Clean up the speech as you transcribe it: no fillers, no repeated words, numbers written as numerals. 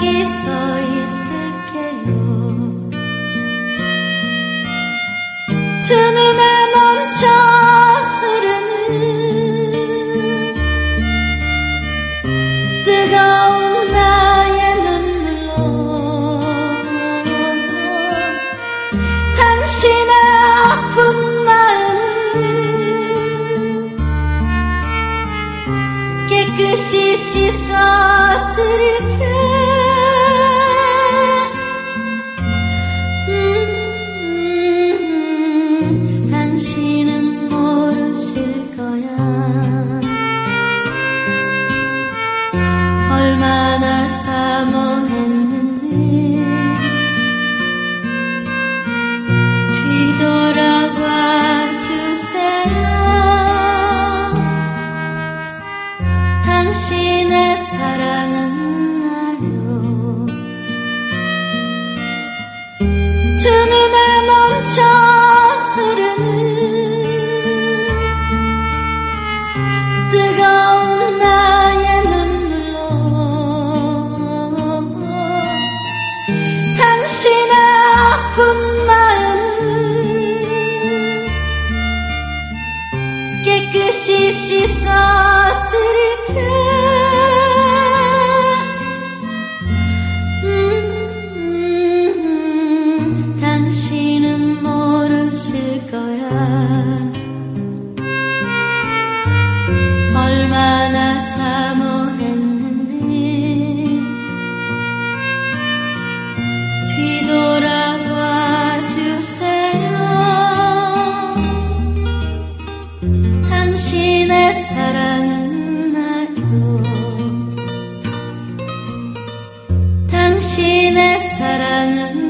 여기 서 있을게요. 두 눈에 멈춰 흐르는 뜨거운 나의 눈물로 당신의 아픈 마음 깨끗이 씻어드릴게. 당신은 모르실 거야. 얼마나 사모했는지. 뒤돌아봐 주세요. 당신의 사랑은 나요. 두 눈에 멈춰 흐르는 뜨거운 나의 눈물로 당신의 아픈 마음 깨끗이 씻어드릴게. 당신은 모르실 거야. 얼마나 사모했는지. 뒤돌아봐 주세요. 당신의 사랑은 나요. 당신의 사랑은